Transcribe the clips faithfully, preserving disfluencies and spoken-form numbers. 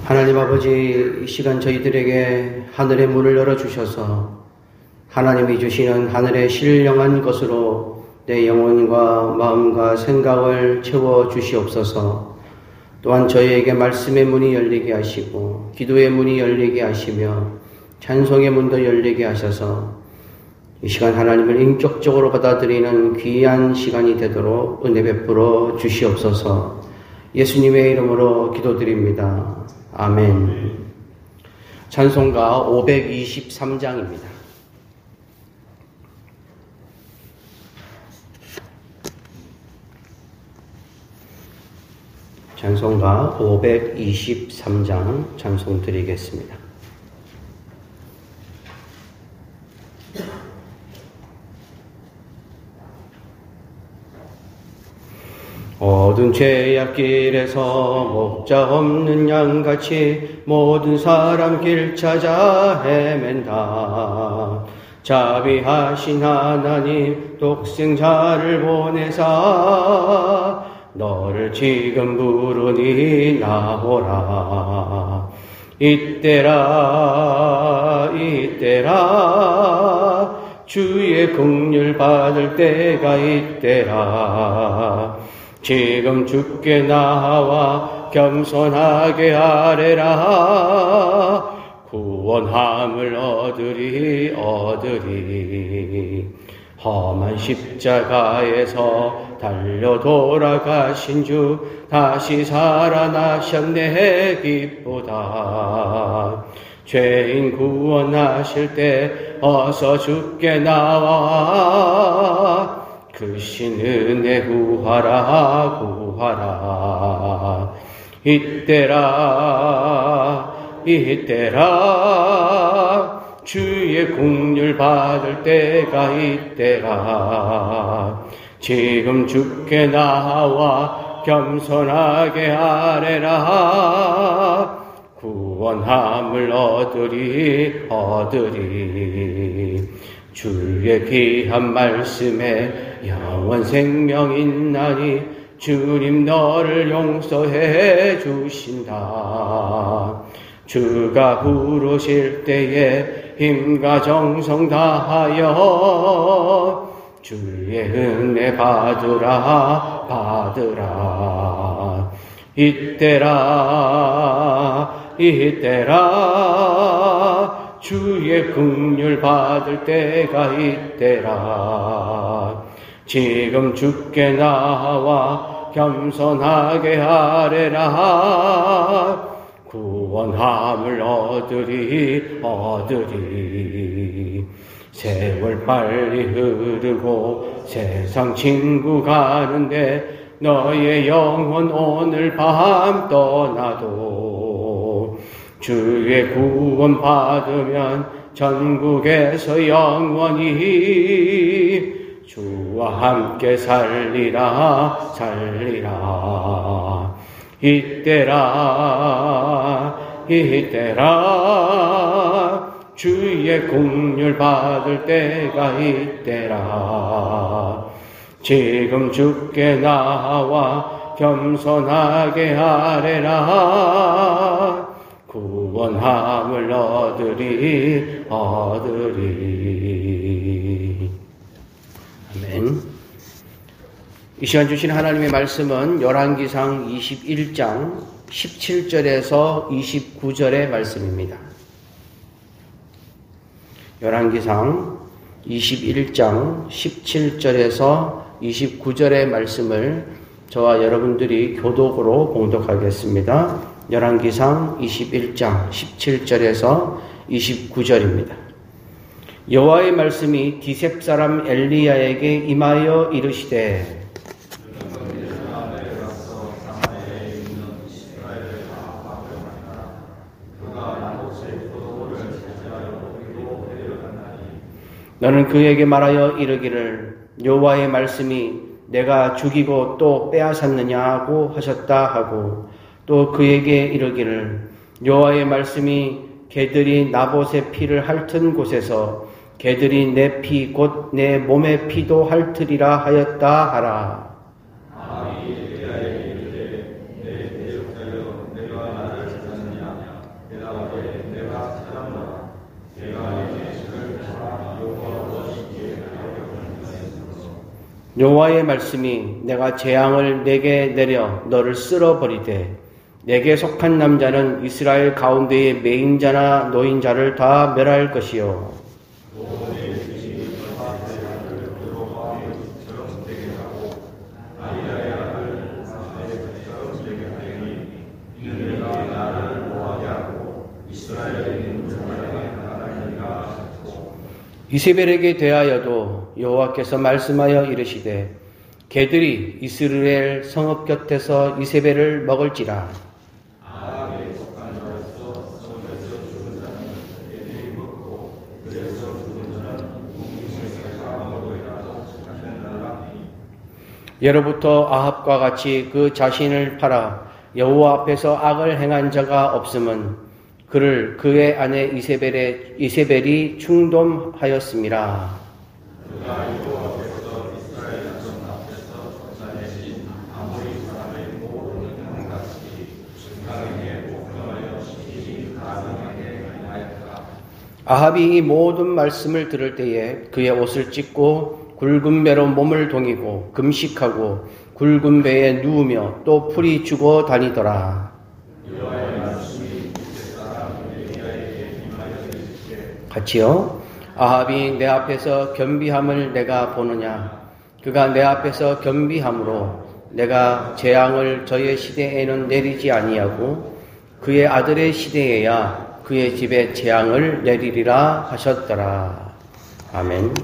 하나님 아버지, 이 시간 저희들에게 하늘의 문을 열어주셔서 하나님이 주시는 하늘의 신령한 것으로 내 영혼과 마음과 생각을 채워주시옵소서. 또한 저희에게 말씀의 문이 열리게 하시고 기도의 문이 열리게 하시며 찬송의 문도 열리게 하셔서 이 시간 하나님을 인격적으로 받아들이는 귀한 시간이 되도록 은혜 베풀어 주시옵소서. 예수님의 이름으로 기도드립니다. 아멘. 찬송가 오백이십삼 장입니다. 찬송가 오백이십삼 장 찬송 드리겠습니다. 어두운 죄악길에서 목자 없는 양같이 모든 사람 길 찾아 헤맨다. 자비하신 하나님 독생자를 보내사 너를 지금 부르니 나오라. 이때라 이때라 주의 긍휼 받을 때가 이때라. 지금 주께 나와 겸손하게 아뢰라. 구원함을 얻으리 얻으리. 험한 십자가에서 달려 돌아가신 주 다시 살아나셨네 기쁘다. 죄인 구원하실 때 어서 주께 나와 그 신 은혜 구하라 구하라. 이때라 이때라 주의 긍휼 받을 때가 이때라. 지금 주께 나와 겸손하게 아뢰라. 구원함을 얻으리 얻으리. 주의 귀한 말씀에 영원 생명 있나니 주님 너를 용서해 주신다. 주가 부르실 때에 힘과 정성 다하여 주의 은혜 받으라 받으라. 이때라 이때라 주의 긍휼 받을 때가 이때라. 지금 주께 나와 겸손하게 아뢰라. 구원함을 얻으리 얻으리. 세월 빨리 흐르고 세상 친구 가는데 너의 영혼 오늘 밤 떠나도 주의 구원 받으면 전국에서 영원히 주와 함께 살리라 살리라. 이때라 이때라 주의 긍휼 받을 때가 이때라. 지금 주께 나와 겸손하게 아뢰라. 구원함을 얻으리 얻으리. 아멘. 이 시간 주신 하나님의 말씀은 열왕기상 이십일 장 십칠 절에서 이십구 절의 말씀입니다. 열왕기상 이십일 장 십칠 절에서 이십구 절의 말씀을 저와 여러분들이 교독으로 봉독하겠습니다. 열왕기상 이십일 장 십칠 절에서 이십구 절입니다. 여호와의 말씀이 디셉 사람 엘리야에게 임하여 이르시되 너는 그에게 말하여 이르기를 여호와의 말씀이 내가 죽이고 또 빼앗았느냐고 하셨다 하고 또 그에게 이르기를 여호와의 말씀이 개들이 나봇의 피를 핥은 곳에서 개들이 내 피 곧 내 몸의 피도 핥으리라 하였다 하라. 여호와의 말씀이 내가 재앙을 내게 내려 너를 쓸어버리되 내게 속한 남자는 이스라엘 가운데의 매인자나 노인자를 다 멸할 것이요. 이세벨에게 대하여도 여호와께서 말씀하여 이르시되 개들이 이스라엘 성읍 곁에서 이세벨을 먹을지라. 예로부터 아합과 같이 그 자신을 팔아 여호와 앞에서 악을 행한 자가 없음은 그를 그의 아내 이세벨의, 이세벨이 충동하였음이라. 아합이 이 모든 말씀을 들을 때에 그의 옷을 찢고 굵은 배로 몸을 동이고 금식하고 굵은 배에 누우며 또 풀이 죽어 다니더라. 같이요. 아합이 내 앞에서 겸비함을 내가 보느냐. 그가 내 앞에서 겸비함으로 내가 재앙을 저의 시대에는 내리지 아니하고 그의 아들의 시대에야 그의 집에 재앙을 내리리라 하셨더라. 아멘.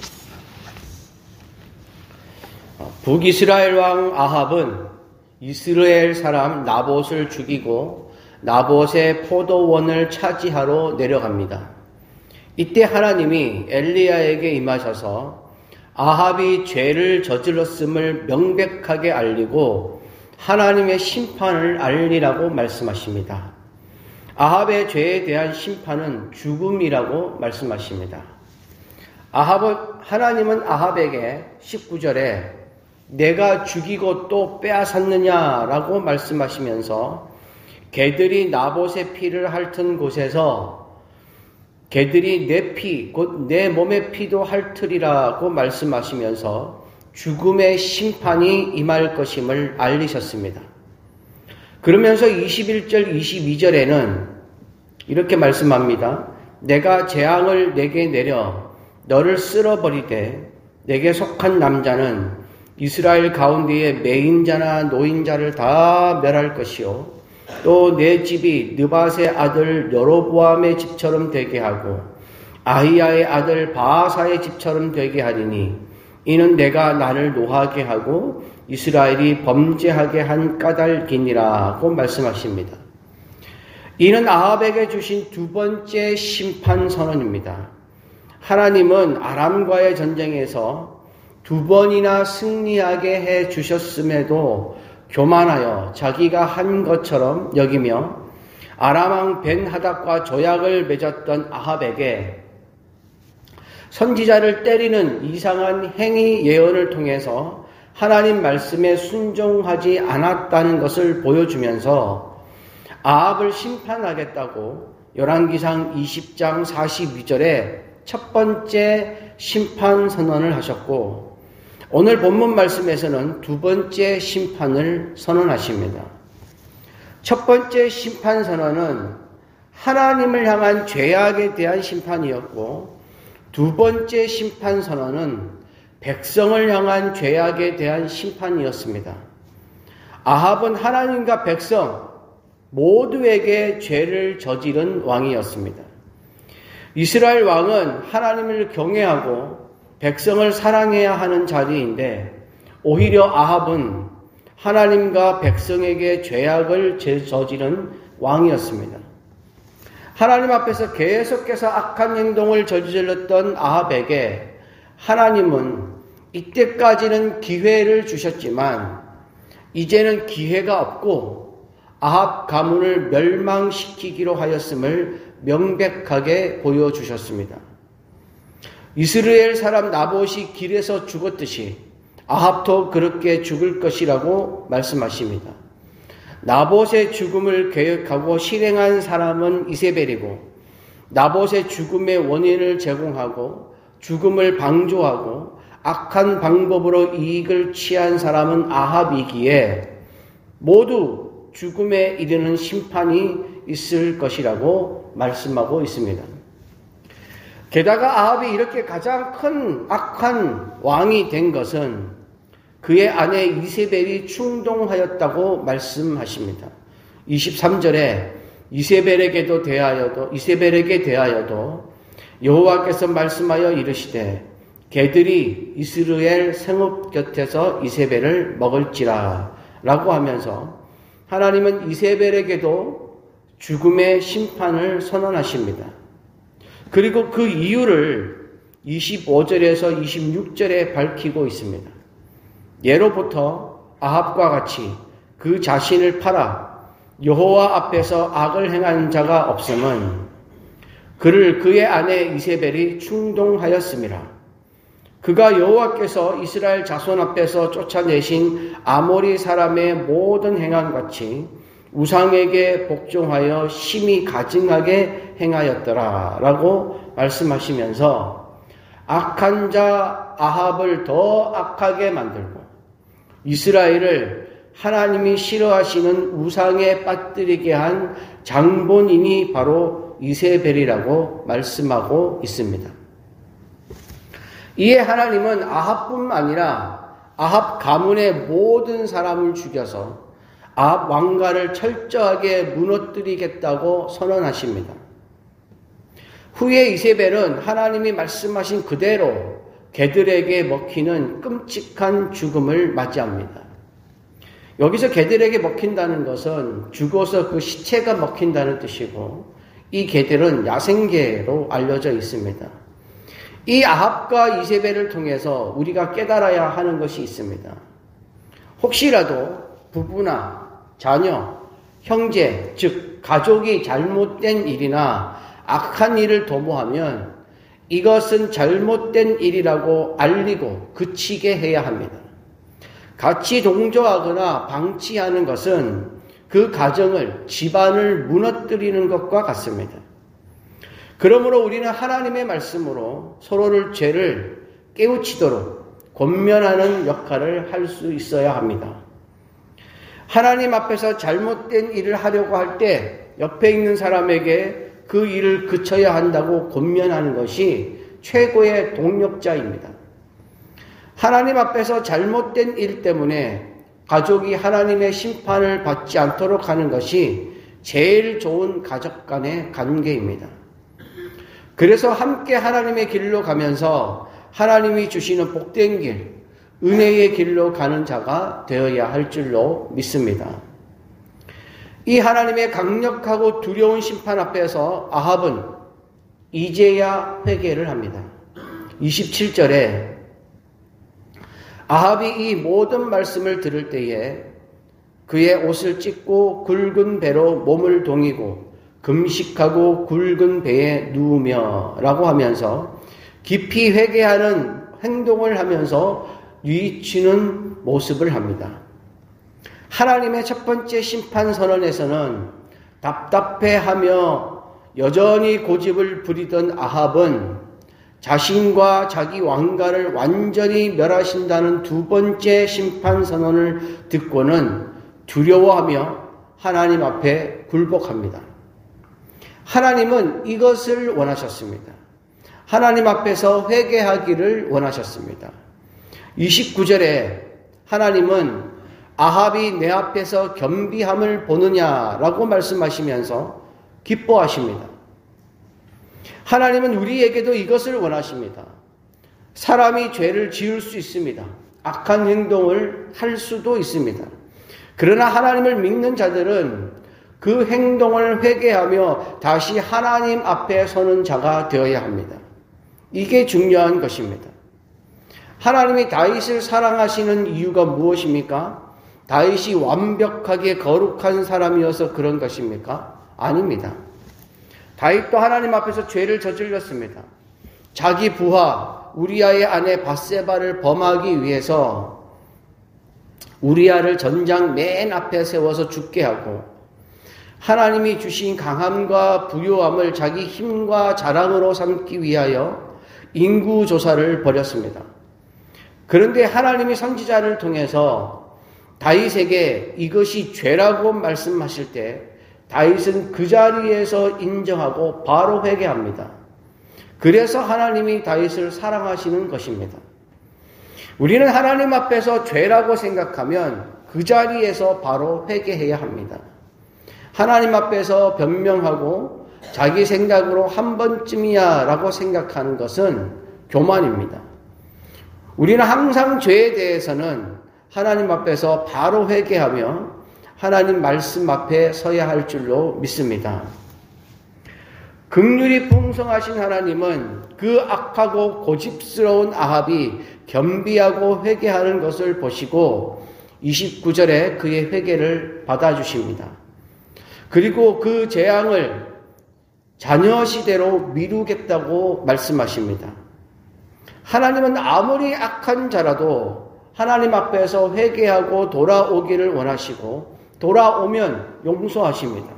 북이스라엘 왕 아합은 이스라엘 사람 나봇을 죽이고 나봇의 포도원을 차지하러 내려갑니다. 이때 하나님이 엘리야에게 임하셔서 아합이 죄를 저질렀음을 명백하게 알리고 하나님의 심판을 알리라고 말씀하십니다. 아합의 죄에 대한 심판은 죽음이라고 말씀하십니다. 아합은, 하나님은 아합에게 십구 절에 내가 죽이고 또 빼앗았느냐라고 말씀하시면서 개들이 나봇의 피를 핥은 곳에서 개들이 내 피, 곧 내 몸의 피도 핥으리라고 말씀하시면서 죽음의 심판이 임할 것임을 알리셨습니다. 그러면서 이십일 절, 이십이 절에는 이렇게 말씀합니다. 내가 재앙을 내게 내려 너를 쓸어버리되 내게 속한 남자는 이스라엘 가운데의 매인자나 노인자를 다 멸할 것이요. 또 내 집이 느밧의 아들 여로보암의 집처럼 되게 하고 아히야의 아들 바아사의 집처럼 되게 하리니 이는 내가 나를 노하게 하고 이스라엘이 범죄하게 한 까닭이니라고 말씀하십니다. 이는 아합에게 주신 두 번째 심판 선언입니다. 하나님은 아람과의 전쟁에서 두 번이나 승리하게 해 주셨음에도 교만하여 자기가 한 것처럼 여기며 아람왕 벤하닷과 조약을 맺었던 아합에게 선지자를 때리는 이상한 행위 예언을 통해서 하나님 말씀에 순종하지 않았다는 것을 보여주면서 아합을 심판하겠다고 열왕기상 이십 장 사십이 절에 첫 번째 심판 선언을 하셨고 오늘 본문 말씀에서는 두 번째 심판을 선언하십니다. 첫 번째 심판 선언은 하나님을 향한 죄악에 대한 심판이었고 두 번째 심판 선언은 백성을 향한 죄악에 대한 심판이었습니다. 아합은 하나님과 백성 모두에게 죄를 저지른 왕이었습니다. 이스라엘 왕은 하나님을 경외하고 백성을 사랑해야 하는 자리인데 오히려 아합은 하나님과 백성에게 죄악을 저지른 왕이었습니다. 하나님 앞에서 계속해서 악한 행동을 저질렀던 아합에게 하나님은 이때까지는 기회를 주셨지만 이제는 기회가 없고 아합 가문을 멸망시키기로 하였음을 명백하게 보여주셨습니다. 이스라엘 사람 나봇이 길에서 죽었듯이 아합도 그렇게 죽을 것이라고 말씀하십니다. 나봇의 죽음을 계획하고 실행한 사람은 이세벨이고 나봇의 죽음의 원인을 제공하고 죽음을 방조하고 악한 방법으로 이익을 취한 사람은 아합이기에 모두 죽음에 이르는 심판이 있을 것이라고 말씀하고 있습니다. 게다가 아합이 이렇게 가장 큰 악한 왕이 된 것은 그의 아내 이세벨이 충동하였다고 말씀하십니다. 이십삼 절에 이세벨에게도 대하여도 이세벨에게 대하여도 여호와께서 말씀하여 이르시되 개들이 이스라엘 성읍 곁에서 이세벨을 먹을지라 라고 하면서 하나님은 이세벨에게도 죽음의 심판을 선언하십니다. 그리고 그 이유를 이십오 절에서 이십육 절에 밝히고 있습니다. 예로부터 아합과 같이 그 자신을 팔아 여호와 앞에서 악을 행한 자가 없음은 그를 그의 아내 이세벨이 충동하였음이라. 그가 여호와께서 이스라엘 자손 앞에서 쫓아내신 아모리 사람의 모든 행함같이 우상에게 복종하여 심히 가증하게 행하였더라 라고 말씀하시면서 악한 자 아합을 더 악하게 만들고 이스라엘을 하나님이 싫어하시는 우상에 빠뜨리게 한 장본인이 바로 이세벨이라고 말씀하고 있습니다. 이에 하나님은 아합뿐만 아니라 아합 가문의 모든 사람을 죽여서 아합 왕가를 철저하게 무너뜨리겠다고 선언하십니다. 후에 이세벨은 하나님이 말씀하신 그대로 개들에게 먹히는 끔찍한 죽음을 맞이합니다. 여기서 개들에게 먹힌다는 것은 죽어서 그 시체가 먹힌다는 뜻이고 이 개들은 야생개로 알려져 있습니다. 이 아합과 이세벨을 통해서 우리가 깨달아야 하는 것이 있습니다. 혹시라도 부부나 자녀, 형제, 즉 가족이 잘못된 일이나 악한 일을 도모하면 이것은 잘못된 일이라고 알리고 그치게 해야 합니다. 같이 동조하거나 방치하는 것은 그 가정을, 집안을 무너뜨리는 것과 같습니다. 그러므로 우리는 하나님의 말씀으로 서로를 죄를 깨우치도록 권면하는 역할을 할 수 있어야 합니다. 하나님 앞에서 잘못된 일을 하려고 할 때 옆에 있는 사람에게 그 일을 그쳐야 한다고 권면하는 것이 최고의 동력자입니다. 하나님 앞에서 잘못된 일 때문에 가족이 하나님의 심판을 받지 않도록 하는 것이 제일 좋은 가족 간의 관계입니다. 그래서 함께 하나님의 길로 가면서 하나님이 주시는 복된 길, 은혜의 길로 가는 자가 되어야 할 줄로 믿습니다. 이 하나님의 강력하고 두려운 심판 앞에서 아합은 이제야 회개를 합니다. 이십칠 절에 아합이 이 모든 말씀을 들을 때에 그의 옷을 찢고 굵은 배로 몸을 동이고 금식하고 굵은 배에 누우며 라고 하면서 깊이 회개하는 행동을 하면서 뉘우치는 모습을 합니다. 하나님의 첫 번째 심판 선언에서는 답답해하며 여전히 고집을 부리던 아합은 자신과 자기 왕가를 완전히 멸하신다는 두 번째 심판 선언을 듣고는 두려워하며 하나님 앞에 굴복합니다. 하나님은 이것을 원하셨습니다. 하나님 앞에서 회개하기를 원하셨습니다. 이십구 절에 하나님은 아합이 내 앞에서 겸비함을 보느냐라고 말씀하시면서 기뻐하십니다. 하나님은 우리에게도 이것을 원하십니다. 사람이 죄를 지을 수 있습니다. 악한 행동을 할 수도 있습니다. 그러나 하나님을 믿는 자들은 그 행동을 회개하며 다시 하나님 앞에 서는 자가 되어야 합니다. 이게 중요한 것입니다. 하나님이 다윗을 사랑하시는 이유가 무엇입니까? 다윗이 완벽하게 거룩한 사람이어서 그런 것입니까? 아닙니다. 다윗도 하나님 앞에서 죄를 저질렀습니다. 자기 부하 우리아의 아내 밧세바를 범하기 위해서 우리아를 전장 맨 앞에 세워서 죽게 하고 하나님이 주신 강함과 부요함을 자기 힘과 자랑으로 삼기 위하여 인구조사를 벌였습니다. 그런데 하나님이 선지자를 통해서 다윗에게 이것이 죄라고 말씀하실 때 다윗은 그 자리에서 인정하고 바로 회개합니다. 그래서 하나님이 다윗을 사랑하시는 것입니다. 우리는 하나님 앞에서 죄라고 생각하면 그 자리에서 바로 회개해야 합니다. 하나님 앞에서 변명하고 자기 생각으로 한 번쯤이야 라고 생각하는 것은 교만입니다. 우리는 항상 죄에 대해서는 하나님 앞에서 바로 회개하며 하나님 말씀 앞에 서야 할 줄로 믿습니다. 긍휼이 풍성하신 하나님은 그 악하고 고집스러운 아합이 겸비하고 회개하는 것을 보시고 이십구 절에 그의 회개를 받아주십니다. 그리고 그 재앙을 자녀 시대로 미루겠다고 말씀하십니다. 하나님은 아무리 악한 자라도 하나님 앞에서 회개하고 돌아오기를 원하시고 돌아오면 용서하십니다.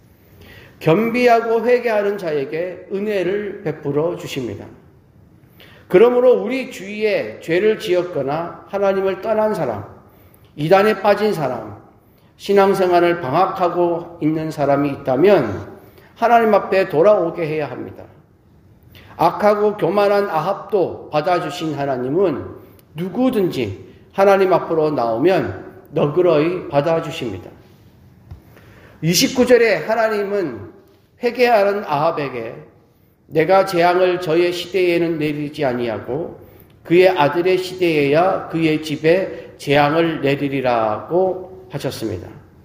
겸비하고 회개하는 자에게 은혜를 베풀어 주십니다. 그러므로 우리 주위에 죄를 지었거나 하나님을 떠난 사람, 이단에 빠진 사람, 신앙생활을 방학하고 있는 사람이 있다면 하나님 앞에 돌아오게 해야 합니다. 악하고 교만한 아합도 받아주신 하나님은 누구든지 하나님 앞으로 나오면 너그러이 받아주십니다. 이십구 절에 하나님은 회개하는 아합에게 내가 재앙을 저의 시대에는 내리지 아니하고 그의 아들의 시대에야 그의 집에 재앙을 내리리라고 하셨습니다.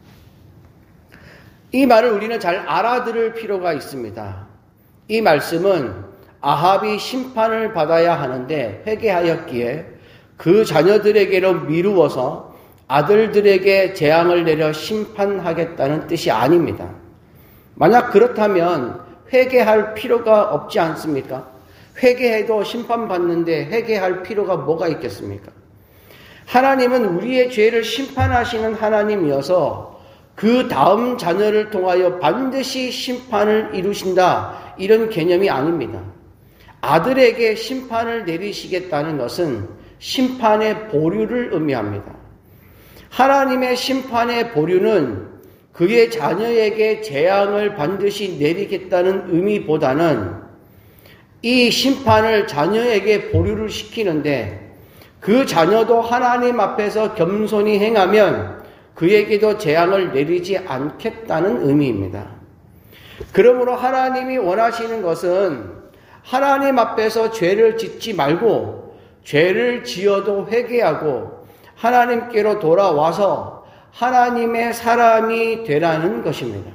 이 말을 우리는 잘 알아들을 필요가 있습니다. 이 말씀은 아합이 심판을 받아야 하는데 회개하였기에 그 자녀들에게로 미루어서 아들들에게 재앙을 내려 심판하겠다는 뜻이 아닙니다. 만약 그렇다면 회개할 필요가 없지 않습니까? 회개해도 심판받는데 회개할 필요가 뭐가 있겠습니까? 하나님은 우리의 죄를 심판하시는 하나님이어서 그 다음 자녀를 통하여 반드시 심판을 이루신다, 이런 개념이 아닙니다. 아들에게 심판을 내리시겠다는 것은 심판의 보류를 의미합니다. 하나님의 심판의 보류는 그의 자녀에게 재앙을 반드시 내리겠다는 의미보다는 이 심판을 자녀에게 보류를 시키는데 그 자녀도 하나님 앞에서 겸손히 행하면 그에게도 재앙을 내리지 않겠다는 의미입니다. 그러므로 하나님이 원하시는 것은 하나님 앞에서 죄를 짓지 말고 죄를 지어도 회개하고 하나님께로 돌아와서 하나님의 사람이 되라는 것입니다.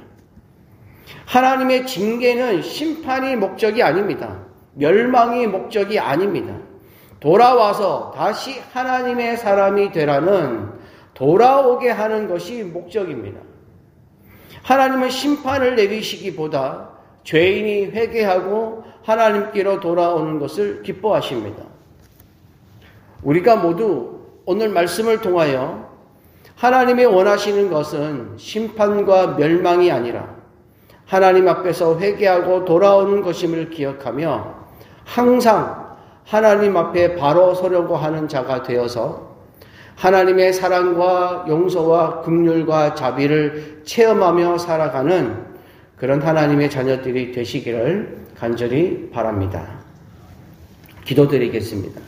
하나님의 징계는 심판이 목적이 아닙니다. 멸망이 목적이 아닙니다. 돌아와서 다시 하나님의 사람이 되라는, 돌아오게 하는 것이 목적입니다. 하나님은 심판을 내리시기보다 죄인이 회개하고 하나님께로 돌아오는 것을 기뻐하십니다. 우리가 모두 오늘 말씀을 통하여 하나님이 원하시는 것은 심판과 멸망이 아니라 하나님 앞에서 회개하고 돌아오는 것임을 기억하며 항상 하나님 앞에 바로 서려고 하는 자가 되어서 하나님의 사랑과 용서와 긍휼과 자비를 체험하며 살아가는 그런 하나님의 자녀들이 되시기를 간절히 바랍니다. 기도드리겠습니다.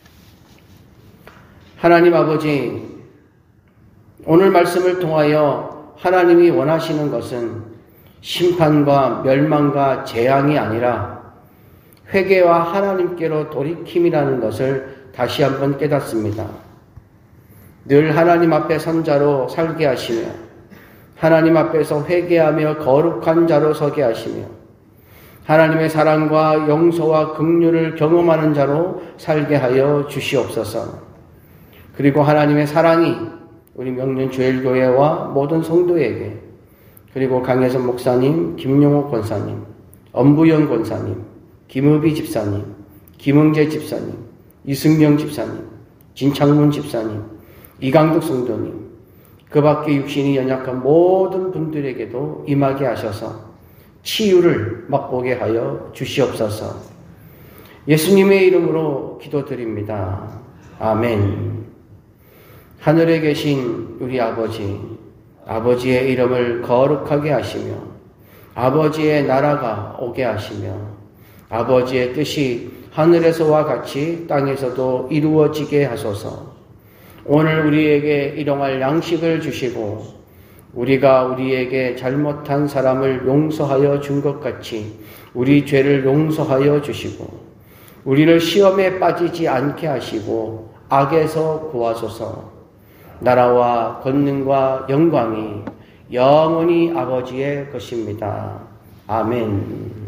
하나님 아버지, 오늘 말씀을 통하여 하나님이 원하시는 것은 심판과 멸망과 재앙이 아니라 회개와 하나님께로 돌이킴이라는 것을 다시 한번 깨닫습니다. 늘 하나님 앞에 선 자로 살게 하시며 하나님 앞에서 회개하며 거룩한 자로 서게 하시며 하나님의 사랑과 용서와 긍휼을 경험하는 자로 살게 하여 주시옵소서. 그리고 하나님의 사랑이 우리 명륜주일교회와 모든 성도에게, 그리고 강혜선 목사님, 김용옥 권사님, 엄부영 권사님, 김의비 집사님, 김흥재 집사님, 이승명 집사님, 진창문 집사님, 이강덕 성도님, 그 밖에 육신이 연약한 모든 분들에게도 임하게 하셔서 치유를 맛보게 하여 주시옵소서. 예수님의 이름으로 기도드립니다. 아멘. 하늘에 계신 우리 아버지, 아버지의 이름을 거룩하게 하시며 아버지의 나라가 오게 하시며 아버지의 뜻이 하늘에서와 같이 땅에서도 이루어지게 하소서. 오늘 우리에게 일용할 양식을 주시고 우리가 우리에게 잘못한 사람을 용서하여 준 것 같이 우리 죄를 용서하여 주시고 우리를 시험에 빠지지 않게 하시고 악에서 구하소서. 나라와 권능과 영광이 영원히 아버지의 것입니다. 아멘.